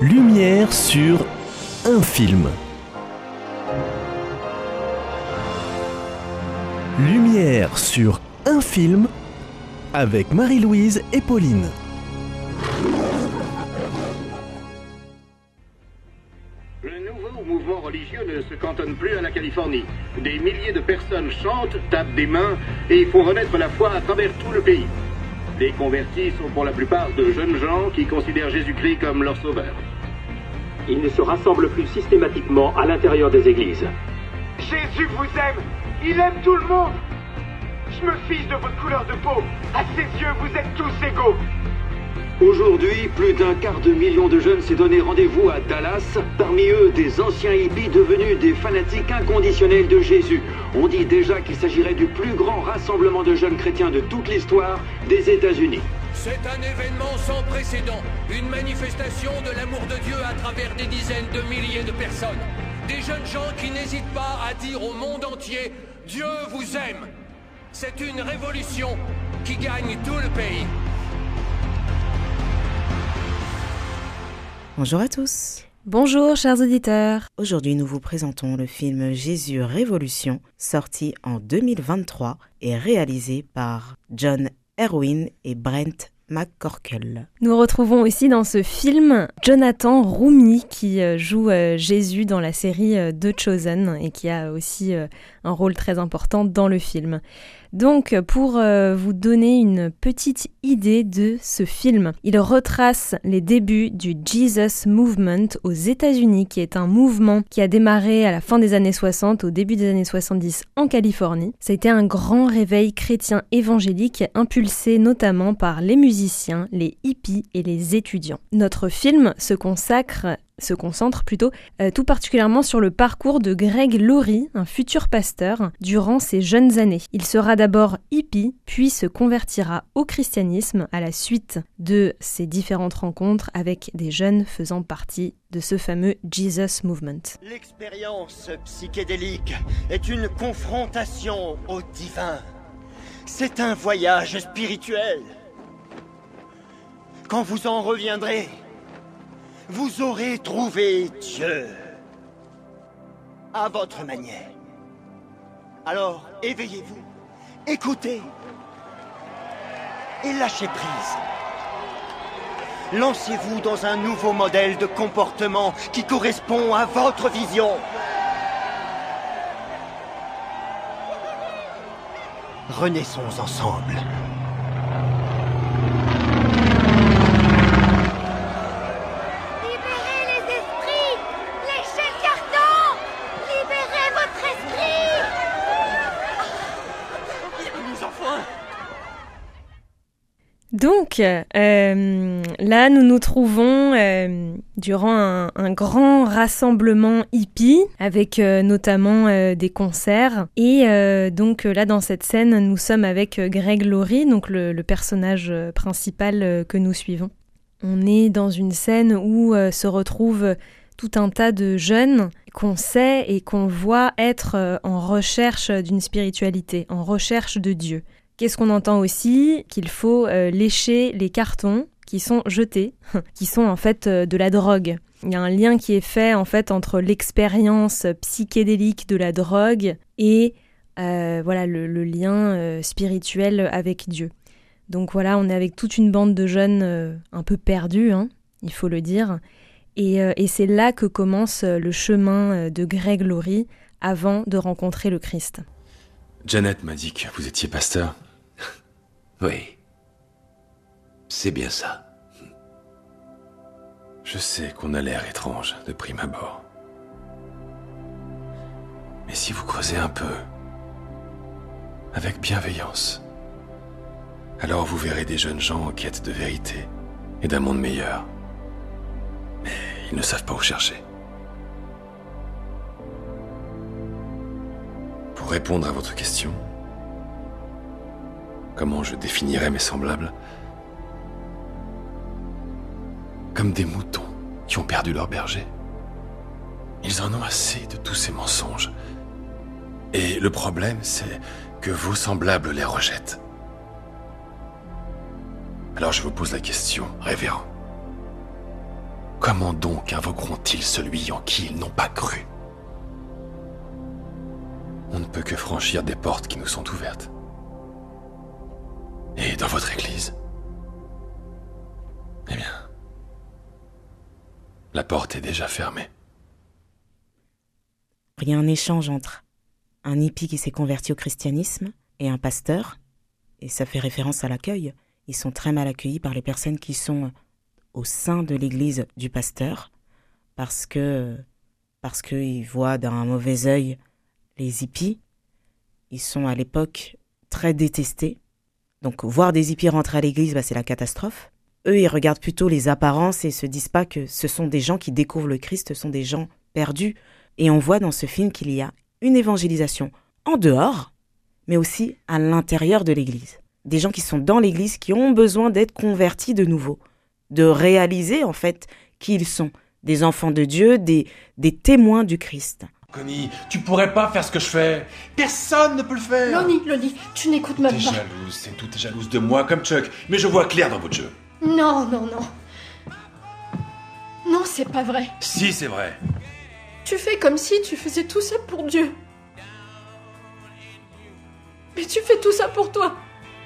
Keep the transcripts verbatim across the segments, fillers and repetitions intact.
Lumière sur un film. Lumière sur un film avec Marie-Louise et Pauline. Le nouveau mouvement religieux ne se cantonne plus à la Californie. Des milliers de personnes chantent, tapent des mains et font renaître la foi à travers tout le pays. Les convertis sont pour la plupart de jeunes gens qui considèrent Jésus-Christ comme leur sauveur. Ils ne se rassemblent plus systématiquement à l'intérieur des églises. Jésus vous aime. Il aime tout le monde. Je me fiche de votre couleur de peau. À ses yeux, vous êtes tous égaux. Aujourd'hui, plus d'un quart de million de jeunes s'est donné rendez-vous à Dallas. Parmi eux, des anciens hippies devenus des fanatiques inconditionnels de Jésus. On dit déjà qu'il s'agirait du plus grand rassemblement de jeunes chrétiens de toute l'histoire des États-Unis. C'est un événement sans précédent, une manifestation de l'amour de Dieu à travers des dizaines de milliers de personnes. Des jeunes gens qui n'hésitent pas à dire au monde entier « Dieu vous aime ». C'est une révolution qui gagne tout le pays. Bonjour à tous. Bonjour chers auditeurs. Aujourd'hui nous vous présentons le film Jésus Révolution, sorti en deux mille vingt-trois et réalisé par John Erwin et Brent McCorkle. Nous retrouvons aussi dans ce film Jonathan Roumie qui joue Jésus dans la série The Chosen et qui a aussi un rôle très important dans le film. Donc, pour euh, vous donner une petite idée de ce film, il retrace les débuts du Jesus Movement aux États-Unis, qui est un mouvement qui a démarré à la fin des années soixante, au début des années soixante-dix en Californie. Ça a été un grand réveil chrétien évangélique impulsé notamment par les musiciens, les hippies et les étudiants. Notre film se consacre se concentre plutôt euh, tout particulièrement sur le parcours de Greg Laurie, un futur pasteur, durant ses jeunes années. Il sera d'abord hippie, puis se convertira au christianisme à la suite de ses différentes rencontres avec des jeunes faisant partie de ce fameux Jesus Movement. L'expérience psychédélique est une confrontation au divin. C'est un voyage spirituel. Quand vous en reviendrez, vous aurez trouvé Dieu à votre manière. Alors, éveillez-vous, écoutez et lâchez prise. Lancez-vous dans un nouveau modèle de comportement qui correspond à votre vision. Renaissons ensemble. Donc, euh, là, nous nous trouvons euh, durant un, un grand rassemblement hippie, avec euh, notamment euh, des concerts. Et euh, donc là, dans cette scène, nous sommes avec Greg Laurie, donc le, le personnage principal euh, que nous suivons. On est dans une scène où euh, se retrouvent tout un tas de jeunes qu'on sait et qu'on voit être euh, en recherche d'une spiritualité, en recherche de Dieu. Qu'est-ce qu'on entend aussi ? Qu'il faut euh, lécher les cartons qui sont jetés, qui sont en fait euh, de la drogue. Il y a un lien qui est fait en fait entre l'expérience psychédélique de la drogue et euh, voilà le, le lien euh, spirituel avec Dieu. Donc voilà, on est avec toute une bande de jeunes euh, un peu perdus, hein, il faut le dire. Et, euh, et c'est là que commence le chemin de Greg Laurie avant de rencontrer le Christ. Janet m'a dit que vous étiez pasteur. Oui, c'est bien ça. Je sais qu'on a l'air étrange de prime abord. Mais si vous creusez un peu, avec bienveillance, alors vous verrez des jeunes gens en quête de vérité et d'un monde meilleur. Mais ils ne savent pas où chercher. Pour répondre à votre question, comment je définirais mes semblables ? Comme des moutons qui ont perdu leur berger. Ils en ont assez de tous ces mensonges. Et le problème, c'est que vos semblables les rejettent. Alors je vous pose la question, révérend. comment donc invoqueront-ils celui en qui ils n'ont pas cru? On ne peut que franchir des portes qui nous sont ouvertes. Et dans votre église, eh bien, la porte est déjà fermée. Il y a un échange entre un hippie qui s'est converti au christianisme et un pasteur, et ça fait référence à l'accueil. Ils sont très mal accueillis par les personnes qui sont au sein de l'église du pasteur, parce que parce qu'ils voient d'un mauvais œil les hippies. Ils sont à l'époque très détestés. Donc voir des hippies rentrer à l'église, bah, c'est la catastrophe. Eux, ils regardent plutôt les apparences et se disent pas que ce sont des gens qui découvrent le Christ, ce sont des gens perdus. Et on voit dans ce film qu'il y a une évangélisation en dehors, mais aussi à l'intérieur de l'église. Des gens qui sont dans l'église, qui ont besoin d'être convertis de nouveau, de réaliser en fait qui ils sont, des enfants de Dieu, des, des témoins du Christ. Connie, tu pourrais pas faire ce que je fais. Personne ne peut le faire. Lonnie, Lonnie, tu n'écoutes même T'es pas. jalouse, c'est tout, t'es jalouse de moi comme Chuck. Mais je vois clair dans votre jeu. Non, non, non. Non, c'est pas vrai. Si, c'est vrai. Tu fais comme si tu faisais tout ça pour Dieu. Mais tu fais tout ça pour toi.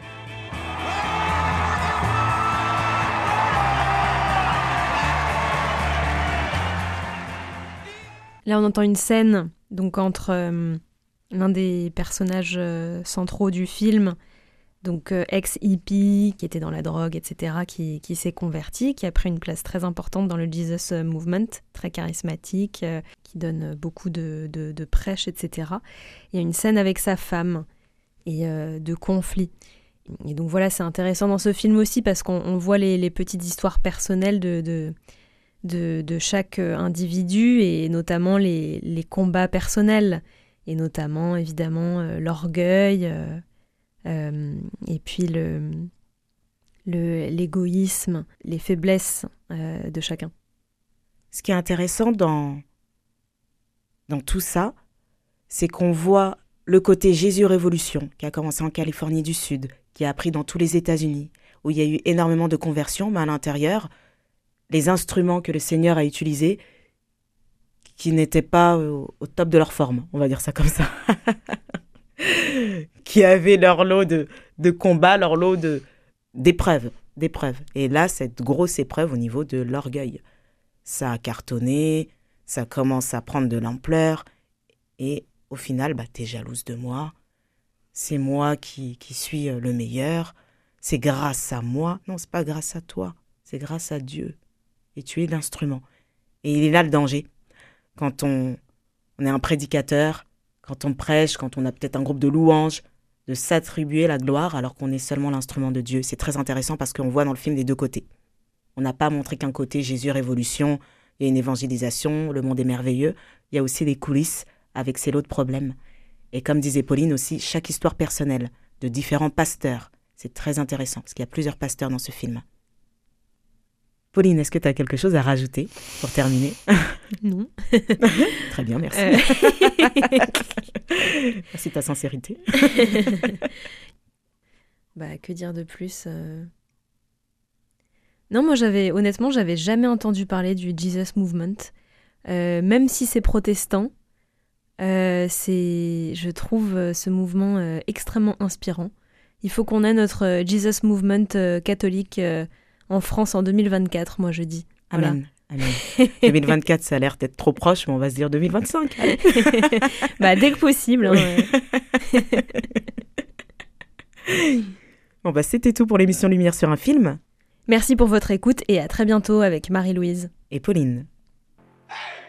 Là, on entend une scène donc entre euh, l'un des personnages euh, centraux du film, donc euh, ex-hippie, qui était dans la drogue, et cetera, qui, qui s'est converti, qui a pris une place très importante dans le Jesus Movement, très charismatique, euh, qui donne beaucoup de, de, de prêches, et cetera. Il y a une scène avec sa femme et euh, de conflit. Et donc voilà, c'est intéressant dans ce film aussi parce qu'on on voit les, les petites histoires personnelles de... de De, de chaque individu et notamment les, les combats personnels et notamment évidemment euh, l'orgueil euh, euh, et puis le, le, l'égoïsme, les faiblesses euh, de chacun. Ce qui est intéressant dans, dans tout ça, c'est qu'on voit le côté Jésus Révolution qui a commencé en Californie du Sud, qui a pris dans tous les États-Unis, où il y a eu énormément de conversions, mais à l'intérieur, les instruments que le Seigneur a utilisés qui n'étaient pas au, au top de leur forme, on va dire ça comme ça. Qui avaient leur lot de, de combats, leur lot de, d'épreuves, d'épreuves. Et là, cette grosse épreuve au niveau de l'orgueil. Ça a cartonné, ça commence à prendre de l'ampleur. Et au final, bah, t'es jalouse de moi. C'est moi qui, qui suis le meilleur. C'est grâce à moi. Non, c'est pas grâce à toi. C'est grâce à Dieu. Et tu es l'instrument. Et il est là le danger. Quand on, on est un prédicateur, quand on prêche, quand on a peut-être un groupe de louanges, de s'attribuer la gloire alors qu'on est seulement l'instrument de Dieu. C'est très intéressant parce qu'on voit dans le film les deux côtés. On n'a pas montré qu'un côté Jésus Révolution, il y a une évangélisation, le monde est merveilleux. Il y a aussi les coulisses avec ses lots de problèmes. Et comme disait Pauline aussi, chaque histoire personnelle de différents pasteurs, c'est très intéressant parce qu'il y a plusieurs pasteurs dans ce film. Pauline, est-ce que tu as quelque chose à rajouter pour terminer? Non. Très bien, merci. Euh... Merci de ta sincérité. Bah, que dire de plus euh... Non, moi, j'avais, honnêtement, j'avais jamais entendu parler du Jesus Movement. Euh, même si c'est protestant, euh, c'est, je trouve ce mouvement euh, extrêmement inspirant. Il faut qu'on ait notre Jesus Movement euh, catholique euh, en France en deux mille vingt-quatre, moi je dis. Amen. Voilà. Amen. deux mille vingt-quatre, ça a l'air d'être trop proche, mais on va se dire deux mille vingt-cinq. Bah, dès que possible. Hein, oui. Ouais. Bon, bah, c'était tout pour l'émission Lumière sur un film. Merci pour votre écoute et à très bientôt avec Marie-Louise et Pauline. Hey